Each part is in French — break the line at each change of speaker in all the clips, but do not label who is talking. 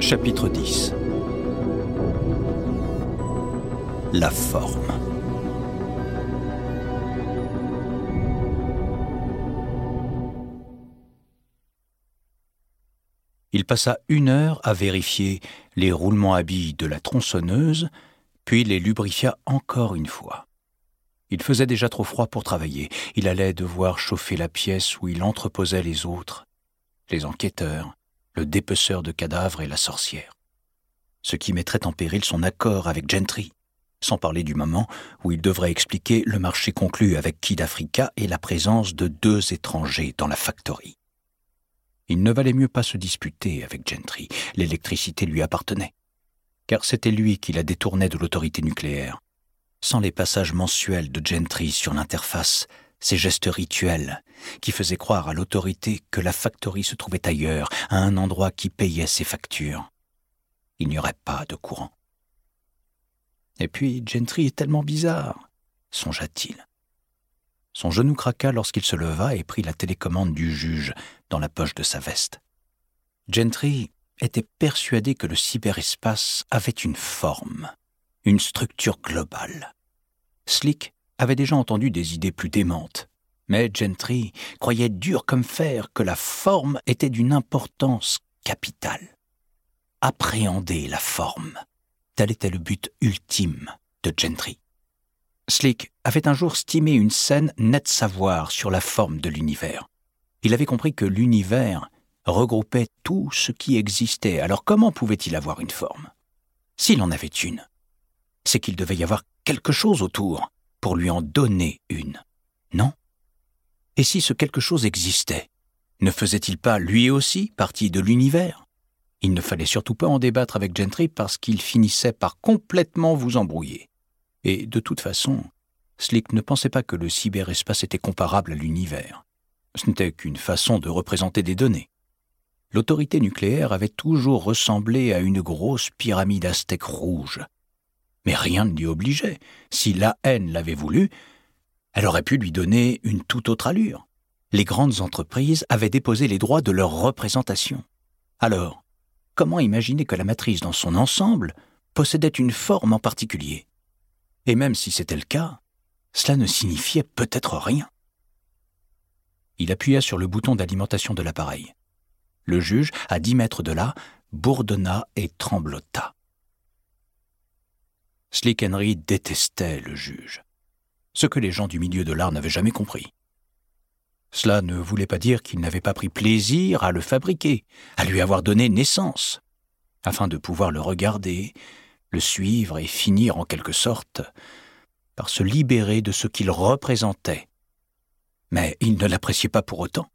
Chapitre 10. La forme. Il passa 1 heure à vérifier les roulements à billes de la tronçonneuse, puis les lubrifia encore une fois. Il faisait déjà trop froid pour travailler. Il allait devoir chauffer la pièce où il entreposait les autres, les enquêteurs, le dépeceur de cadavres et la sorcière. Ce qui mettrait en péril son accord avec Gentry, sans parler du moment où il devrait expliquer le marché conclu avec Kid Africa et la présence de 2 étrangers dans la factory. Il ne valait mieux pas se disputer avec Gentry, l'électricité lui appartenait, car c'était lui qui la détournait de l'autorité nucléaire. Sans les passages mensuels de Gentry sur l'interface, ces gestes rituels qui faisaient croire à l'autorité que la factory se trouvait ailleurs, à un endroit qui payait ses factures, il n'y aurait pas de courant. Et puis Gentry est tellement bizarre, songea-t-il. Son genou craqua lorsqu'il se leva et prit la télécommande du juge dans la poche de sa veste. Gentry était persuadé que le cyberespace avait une forme, une structure globale. Slick avait déjà entendu des idées plus démentes, mais Gentry croyait dur comme fer que la forme était d'une importance capitale. Appréhender la forme, tel était le but ultime de Gentry. Slick avait un jour stimé une saine nette savoir sur la forme de l'univers. Il avait compris que l'univers regroupait tout ce qui existait, alors comment pouvait-il avoir une forme ? S'il en avait une, c'est qu'il devait y avoir quelque chose autour pour lui en donner une, non ? Et si ce quelque chose existait, ne faisait-il pas lui aussi partie de l'univers ? Il ne fallait surtout pas en débattre avec Gentry parce qu'il finissait par complètement vous embrouiller. Et de toute façon, Slick ne pensait pas que le cyberespace était comparable à l'univers. Ce n'était qu'une façon de représenter des données. L'autorité nucléaire avait toujours ressemblé à une grosse pyramide aztèque rouge. Mais rien ne l'y obligeait. Si l'AN l'avait voulu, elle aurait pu lui donner une toute autre allure. Les grandes entreprises avaient déposé les droits de leur représentation. Alors, comment imaginer que la matrice dans son ensemble possédait une forme en particulier ? Et même si c'était le cas, cela ne signifiait peut-être rien. Il appuya sur le bouton d'alimentation de l'appareil. Le juge, à 10 mètres de là, bourdonna et tremblota. Slick Henry détestait le juge, ce que les gens du milieu de l'art n'avaient jamais compris. Cela ne voulait pas dire qu'il n'avait pas pris plaisir à le fabriquer, à lui avoir donné naissance, afin de pouvoir le regarder, le suivre et finir en quelque sorte par se libérer de ce qu'il représentait. Mais il ne l'appréciait pas pour autant.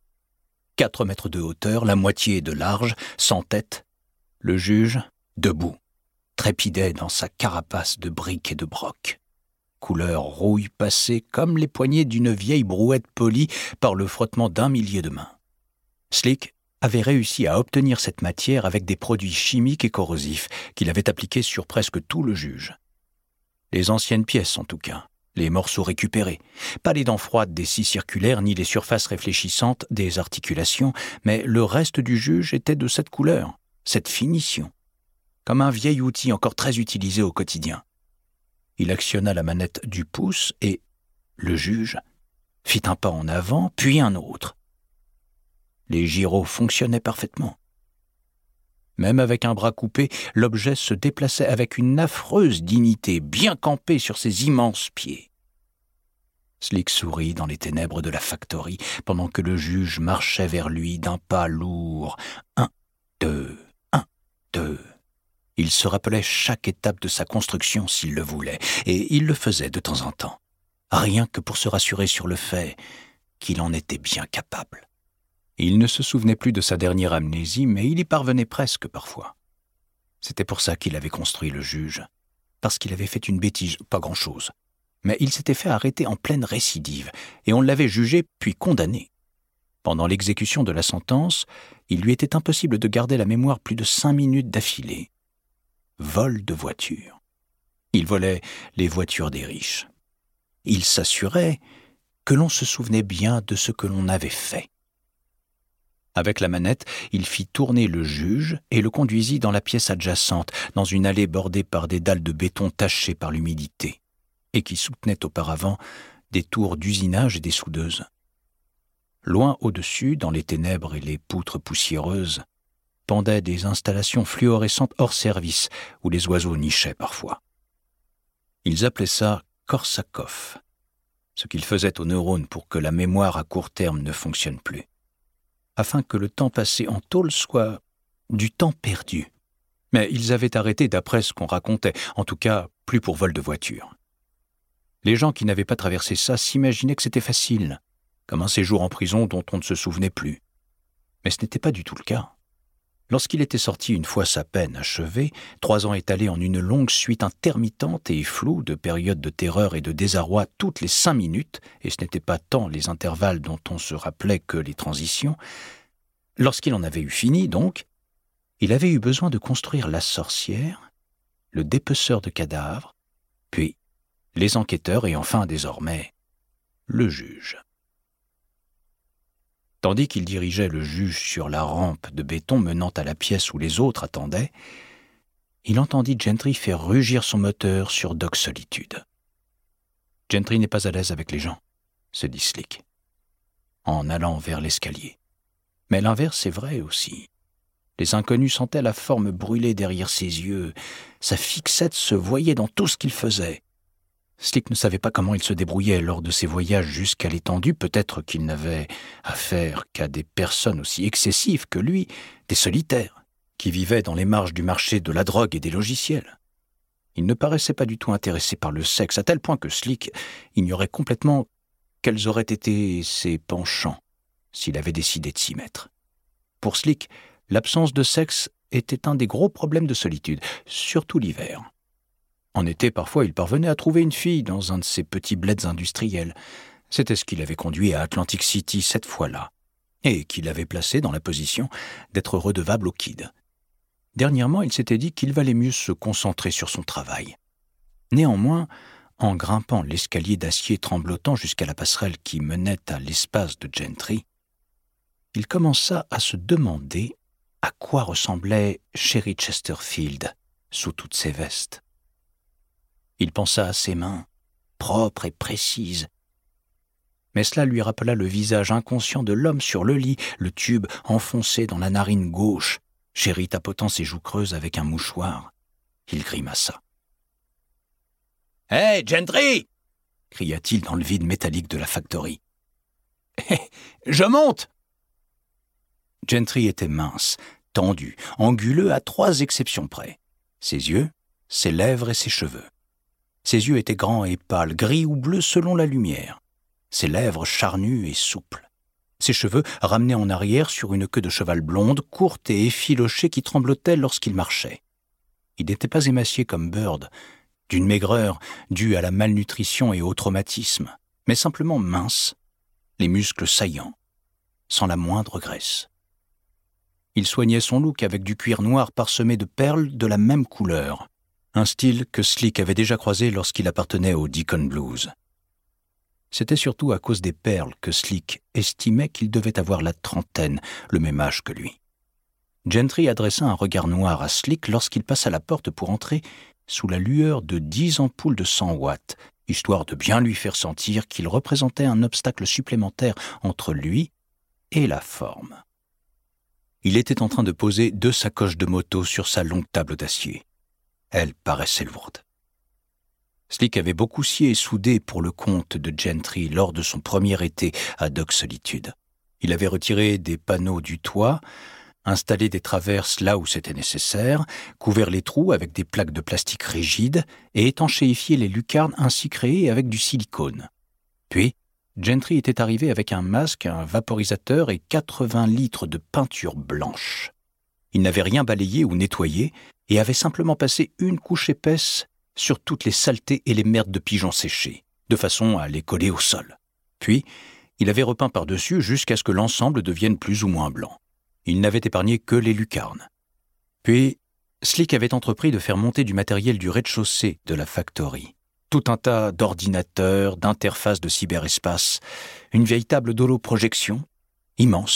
4 mètres de hauteur, la moitié de large, sans tête, le juge, debout, trépidait dans sa carapace de briques et de broc. Couleur rouille passée comme les poignées d'une vieille brouette polie par le frottement d'1 millier de mains. Slick avait réussi à obtenir cette matière avec des produits chimiques et corrosifs qu'il avait appliqués sur presque tout le juge. Les anciennes pièces en tout cas, les morceaux récupérés, pas les dents froides des scies circulaires ni les surfaces réfléchissantes des articulations, mais le reste du juge était de cette couleur, cette finition, comme un vieil outil encore très utilisé au quotidien. Il actionna la manette du pouce et le juge fit un pas en avant, puis un autre. Les gyros fonctionnaient parfaitement. Même avec un bras coupé, l'objet se déplaçait avec une affreuse dignité, bien campé sur ses immenses pieds. Slick sourit dans les ténèbres de la factory, pendant que le juge marchait vers lui d'un pas lourd. 1, 2, 1, 2. Il se rappelait chaque étape de sa construction s'il le voulait, et il le faisait de temps en temps, rien que pour se rassurer sur le fait qu'il en était bien capable. Il ne se souvenait plus de sa dernière amnésie, mais il y parvenait presque parfois. C'était pour ça qu'il avait construit le juge, parce qu'il avait fait une bêtise, pas grand-chose. Mais il s'était fait arrêter en pleine récidive, et on l'avait jugé puis condamné. Pendant l'exécution de la sentence, il lui était impossible de garder la mémoire plus de 5 minutes d'affilée. Vol de voitures. Il volait les voitures des riches. Il s'assurait que l'on se souvenait bien de ce que l'on avait fait. Avec la manette, il fit tourner le juge et le conduisit dans la pièce adjacente, dans une allée bordée par des dalles de béton tachées par l'humidité, et qui soutenaient auparavant des tours d'usinage et des soudeuses. Loin au-dessus, dans les ténèbres et les poutres poussiéreuses, pendaient des installations fluorescentes hors service, où les oiseaux nichaient parfois. Ils appelaient ça Korsakoff, ce qu'ils faisaient aux neurones pour que la mémoire à court terme ne fonctionne plus, afin que le temps passé en tôle soit du temps perdu. Mais ils avaient arrêté d'après ce qu'on racontait, en tout cas plus pour vol de voiture. Les gens qui n'avaient pas traversé ça s'imaginaient que c'était facile, comme un séjour en prison dont on ne se souvenait plus. Mais ce n'était pas du tout le cas. Lorsqu'il était sorti une fois sa peine achevée, 3 ans étalés en une longue suite intermittente et floue de périodes de terreur et de désarroi toutes les 5 minutes, et ce n'était pas tant les intervalles dont on se rappelait que les transitions, lorsqu'il en avait eu fini, donc, il avait eu besoin de construire la sorcière, le dépeceur de cadavres, puis les enquêteurs et enfin, désormais, le juge. Tandis qu'il dirigeait le juge sur la rampe de béton menant à la pièce où les autres attendaient, il entendit Gentry faire rugir son moteur sur Dock Solitude. « Gentry n'est pas à l'aise avec les gens », se dit Slick, en allant vers l'escalier. Mais l'inverse est vrai aussi. Les inconnus sentaient la forme brûler derrière ses yeux. Sa fixette se voyait dans tout ce qu'il faisait. Slick ne savait pas comment il se débrouillait lors de ses voyages jusqu'à l'étendue. Peut-être qu'il n'avait affaire qu'à des personnes aussi excessives que lui, des solitaires, qui vivaient dans les marges du marché de la drogue et des logiciels. Il ne paraissait pas du tout intéressé par le sexe, à tel point que Slick ignorait complètement quels auraient été ses penchants s'il avait décidé de s'y mettre. Pour Slick, l'absence de sexe était un des gros problèmes de solitude, surtout l'hiver. En été, parfois, il parvenait à trouver une fille dans un de ces petits bleds industriels. C'était ce qui l'avait conduit à Atlantic City cette fois-là, et qui l'avait placé dans la position d'être redevable au kid. Dernièrement, il s'était dit qu'il valait mieux se concentrer sur son travail. Néanmoins, en grimpant l'escalier d'acier tremblotant jusqu'à la passerelle qui menait à l'espace de Gentry, il commença à se demander à quoi ressemblait Sherry Chesterfield sous toutes ses vestes. Il pensa à ses mains, propres et précises. Mais cela lui rappela le visage inconscient de l'homme sur le lit, le tube enfoncé dans la narine gauche, Sherry tapotant ses joues creuses avec un mouchoir. Il grimaça. « Hé, Gentry !» cria-t-il dans le vide métallique de la factory. « Je monte !» Gentry était mince, tendu, anguleux à 3 exceptions près. Ses yeux, ses lèvres et ses cheveux. Ses yeux étaient grands et pâles, gris ou bleus selon la lumière. Ses lèvres charnues et souples. Ses cheveux ramenés en arrière sur une queue de cheval blonde, courte et effilochée qui tremblotait lorsqu'il marchait. Il n'était pas émacié comme Bird, d'une maigreur due à la malnutrition et au traumatisme, mais simplement mince, les muscles saillants, sans la moindre graisse. Il soignait son look avec du cuir noir parsemé de perles de la même couleur, un style que Slick avait déjà croisé lorsqu'il appartenait au Deacon Blues. C'était surtout à cause des perles que Slick estimait qu'il devait avoir la trentaine, le même âge que lui. Gentry adressa un regard noir à Slick lorsqu'il passa la porte pour entrer sous la lueur de 10 ampoules de 100 watts, histoire de bien lui faire sentir qu'il représentait un obstacle supplémentaire entre lui et la forme. Il était en train de poser 2 sacoches de moto sur sa longue table d'acier. Elle paraissait lourde. Slick avait beaucoup scié et soudé pour le compte de Gentry lors de son premier été à Dock Solitude. Il avait retiré des panneaux du toit, installé des traverses là où c'était nécessaire, couvert les trous avec des plaques de plastique rigides et étanchéifié les lucarnes ainsi créées avec du silicone. Puis, Gentry était arrivé avec un masque, un vaporisateur et 80 litres de peinture blanche. Il n'avait rien balayé ou nettoyé et avait simplement passé une couche épaisse sur toutes les saletés et les merdes de pigeons séchés, de façon à les coller au sol. Puis, il avait repeint par-dessus jusqu'à ce que l'ensemble devienne plus ou moins blanc. Il n'avait épargné que les lucarnes. Puis, Slick avait entrepris de faire monter du matériel du rez-de-chaussée de la factory. Tout un tas d'ordinateurs, d'interfaces de cyberespace, une vieille table d'holoprojection, immense,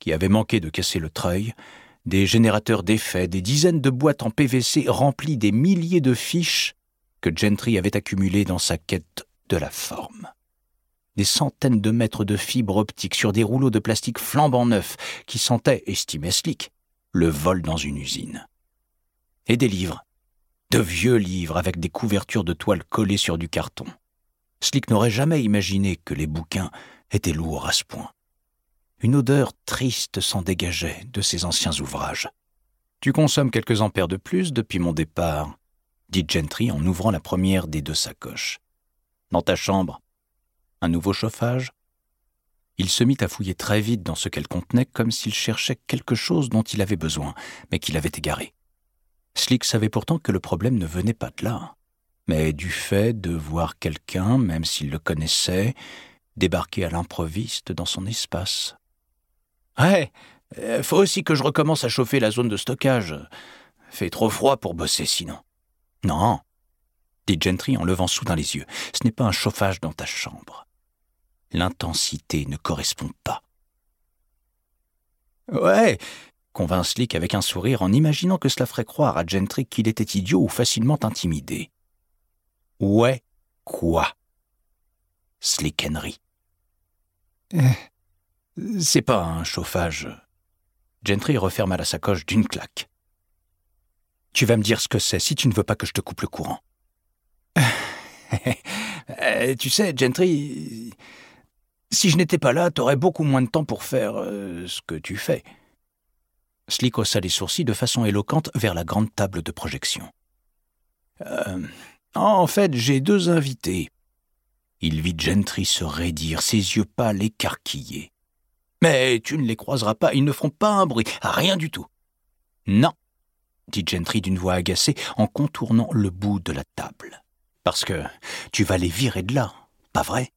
qui avait manqué de casser le treuil, des générateurs d'effets, des dizaines de boîtes en PVC remplies des milliers de fiches que Gentry avait accumulées dans sa quête de la forme. Des centaines de mètres de fibres optiques sur des rouleaux de plastique flambant neufs qui sentaient, estimait Slick, le vol dans une usine. Et des livres, de vieux livres avec des couvertures de toile collées sur du carton. Slick n'aurait jamais imaginé que les bouquins étaient lourds à ce point. Une odeur triste s'en dégageait de ces anciens ouvrages. « Tu consommes quelques ampères de plus depuis mon départ », dit Gentry en ouvrant la première des 2 sacoches. « Dans ta chambre, un nouveau chauffage ?» Il se mit à fouiller très vite dans ce qu'elle contenait, comme s'il cherchait quelque chose dont il avait besoin, mais qu'il avait égaré. Slick savait pourtant que le problème ne venait pas de là, mais du fait de voir quelqu'un, même s'il le connaissait, débarquer à l'improviste dans son espace. « Ouais, faut aussi que je recommence à chauffer la zone de stockage. Fait trop froid pour bosser sinon. »« Non, » dit Gentry en levant soudain les yeux, « ce n'est pas un chauffage dans ta chambre. L'intensité ne correspond pas. »« Ouais !» convint Slick avec un sourire en imaginant que cela ferait croire à Gentry qu'il était idiot ou facilement intimidé. « Ouais, quoi ?» Slick Henry. « C'est pas un chauffage. » Gentry referma la sacoche d'une claque. « Tu vas me dire ce que c'est si tu ne veux pas que je te coupe le courant. » Tu sais, Gentry, si je n'étais pas là, t'aurais beaucoup moins de temps pour faire ce que tu fais. Slick haussa les sourcils de façon éloquente vers la grande table de projection. En fait, j'ai 2 invités. Il vit Gentry se raidir, ses yeux pâles écarquillés. Mais tu ne les croiseras pas, ils ne feront pas un bruit, rien du tout. Non, dit Gentry d'une voix agacée en contournant le bout de la table. Parce que tu vas les virer de là, pas vrai?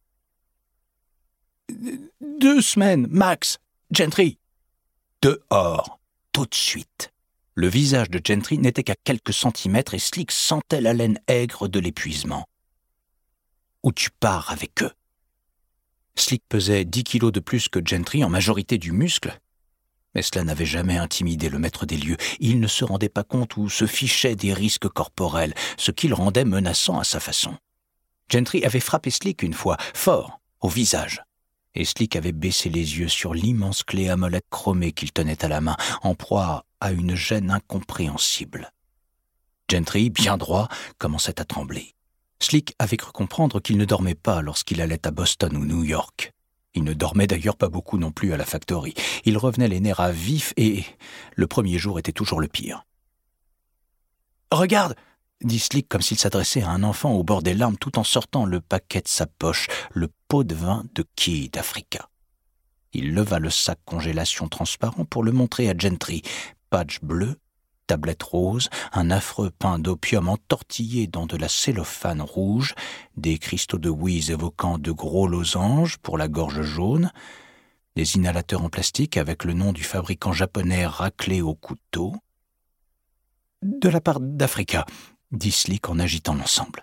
2 semaines, max. Gentry. Dehors, tout de suite. Le visage de Gentry n'était qu'à quelques centimètres et Slick sentait l'haleine aigre de l'épuisement. Ou tu pars avec eux. Slick pesait 10 kilos de plus que Gentry en majorité du muscle, mais cela n'avait jamais intimidé le maître des lieux. Il ne se rendait pas compte ou se fichait des risques corporels, ce qui le rendait menaçant à sa façon. Gentry avait frappé Slick une fois, fort, au visage, et Slick avait baissé les yeux sur l'immense clé à molette chromée qu'il tenait à la main, en proie à une gêne incompréhensible. Gentry, bien droit, commençait à trembler. Slick avait cru comprendre qu'il ne dormait pas lorsqu'il allait à Boston ou New York. Il ne dormait d'ailleurs pas beaucoup non plus à la factory. Il revenait les nerfs à vif et le premier jour était toujours le pire. « Regarde !» dit Slick comme s'il s'adressait à un enfant au bord des larmes tout en sortant le paquet de sa poche, le pot de vin de Key d'Africa. Il leva le sac congélation transparent pour le montrer à Gentry. Patch bleu, tablette rose, un affreux pain d'opium entortillé dans de la cellophane rouge, des cristaux de Wheeze évoquant de gros losanges pour la gorge jaune, des inhalateurs en plastique avec le nom du fabricant japonais raclé au couteau. « De la part d'Africa », dit Slick en agitant l'ensemble.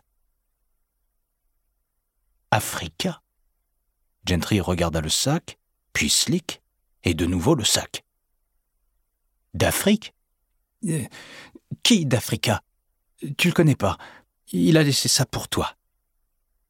« Africa ?» Gentry regarda le sac, puis Slick, et de nouveau le sac. « D'Afrique ? Qui d'Africa ? Tu le connais pas. Il a laissé ça pour toi. » Pourquoi ?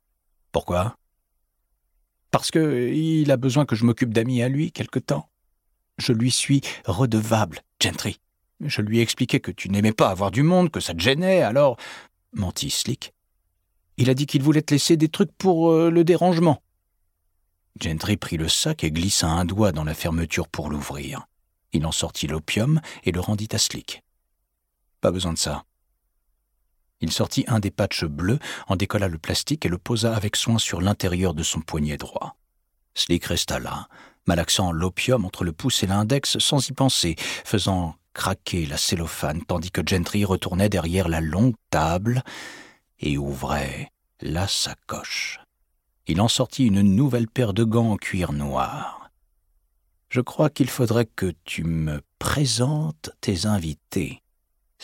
Parce que il a besoin que je m'occupe d'amis à lui quelque temps. Je lui suis redevable, Gentry. Je lui ai expliqué que tu n'aimais pas avoir du monde, que ça te gênait, alors... mentit Slick. Il a dit qu'il voulait te laisser des trucs pour le dérangement. Gentry prit le sac et glissa un doigt dans la fermeture pour l'ouvrir. Il en sortit l'opium et le rendit à Slick. Pas besoin de ça. Il sortit un des patchs bleus, en décolla le plastique et le posa avec soin sur l'intérieur de son poignet droit. Slick resta là, malaxant l'opium entre le pouce et l'index sans y penser, faisant craquer la cellophane tandis que Gentry retournait derrière la longue table et ouvrait la sacoche. Il en sortit une nouvelle paire de gants en cuir noir. « Je crois qu'il faudrait que tu me présentes tes invités, Slick. »«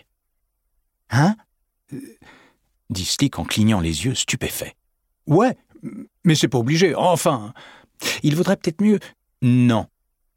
Hein ?» dit Slick en clignant les yeux, stupéfait. « Ouais, mais c'est pas obligé, enfin, il vaudrait peut-être mieux... »« Non, »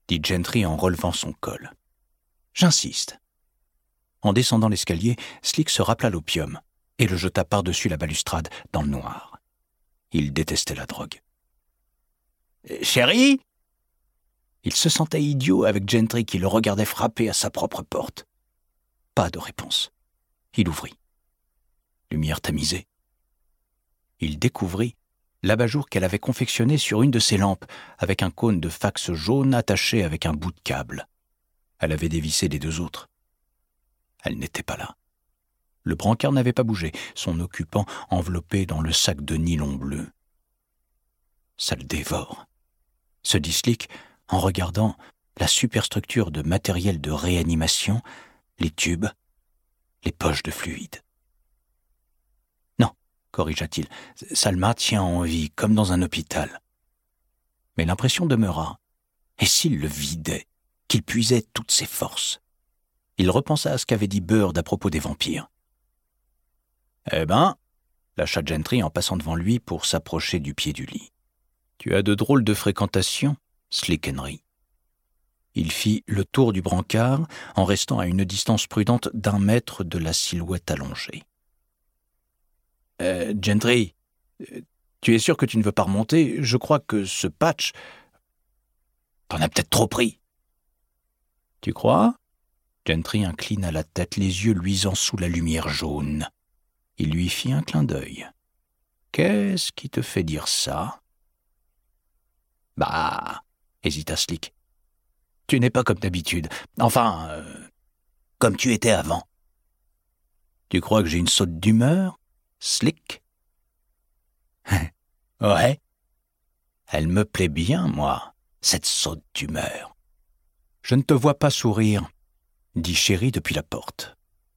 dit Gentry en relevant son col. « J'insiste. » En descendant l'escalier, Slick se rappela l'opium et le jeta par-dessus la balustrade dans le noir. Il détestait la drogue. « Chérie ?» Il se sentait idiot avec Gentry qui le regardait frapper à sa propre porte. Pas de réponse. Il ouvrit. Lumière tamisée. Il découvrit l'abat-jour qu'elle avait confectionné sur une de ses lampes, avec un cône de fax jaune attaché avec un bout de câble. Elle avait dévissé les 2 autres. Elle n'était pas là. Le brancard n'avait pas bougé, son occupant enveloppé dans le sac de nylon bleu. Ça le dévore, se dit Slick en regardant la superstructure de matériel de réanimation, les tubes, les poches de fluide. Non, corrigea-t-il, ça le maintient en vie, comme dans un hôpital. Mais l'impression demeura. Et s'il le vidait, qu'il puisait toutes ses forces? Il repensa à ce qu'avait dit Bird à propos des vampires. « Eh ben, lâcha Gentry en passant devant lui pour s'approcher du pied du lit. Tu as de drôles de fréquentations, Slick Henry. » Il fit le tour du brancard en restant à une distance prudente d'1 mètre de la silhouette allongée. « Gentry, tu es sûr que tu ne veux pas remonter? Je crois que ce patch... T'en as peut-être trop pris. » « Tu crois ?» Gentry inclina la tête, les yeux luisant sous la lumière jaune. Il lui fit un clin d'œil. « Qu'est-ce qui te fait dire ça ?»« Bah, hésita Slick. Tu n'es pas comme d'habitude. Enfin, comme tu étais avant. »« Tu crois que j'ai une saute d'humeur, Slick ?»« Ouais. Elle me plaît bien, moi, cette saute d'humeur. » « Je ne te vois pas sourire, » dit Chéri depuis la porte.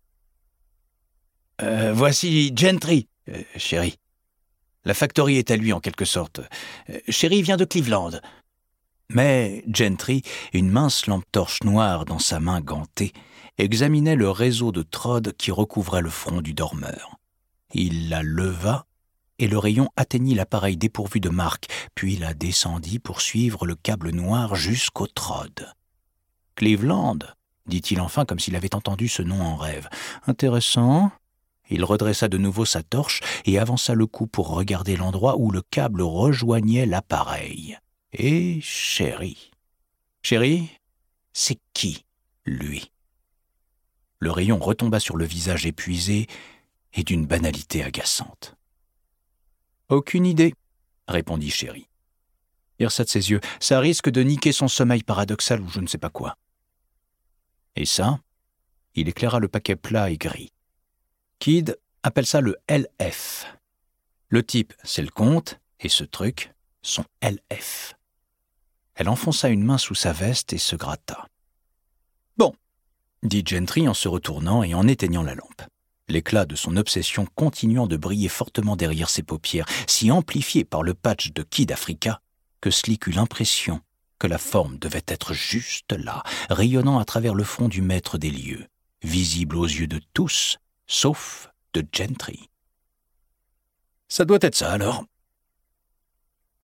« Voici Gentry, Chéri. La factory est à lui en quelque sorte. Chéri vient de Cleveland. » Mais Gentry, une mince lampe torche noire dans sa main gantée, examinait le réseau de trode qui recouvrait le front du dormeur. Il la leva et le rayon atteignit l'appareil dépourvu de marque, puis la descendit pour suivre le câble noir jusqu'au trode. « Cleveland » dit-il enfin comme s'il avait entendu ce nom en rêve. « Intéressant. » Il redressa de nouveau sa torche et avança le cou pour regarder l'endroit où le câble rejoignait l'appareil. Et Chéri. Chéri, c'est qui, lui? Le rayon retomba sur le visage épuisé et d'une banalité agaçante. « Aucune idée, » répondit Chéri. Il ressa de ses yeux. Ça risque de niquer son sommeil paradoxal ou je ne sais pas quoi. Et ça, il éclaira le paquet plat et gris. Kid appelle ça le LF. Le type, c'est le compte, et ce truc, son LF. Elle enfonça une main sous sa veste et se gratta. « Bon, » dit Gentry en se retournant et en éteignant la lampe. L'éclat de son obsession continuant de briller fortement derrière ses paupières, si amplifié par le patch de Kid Africa, que Slick eut l'impression que la forme devait être juste là, rayonnant à travers le front du maître des lieux, visible aux yeux de tous, sauf de Gentry. « Ça doit être ça alors, »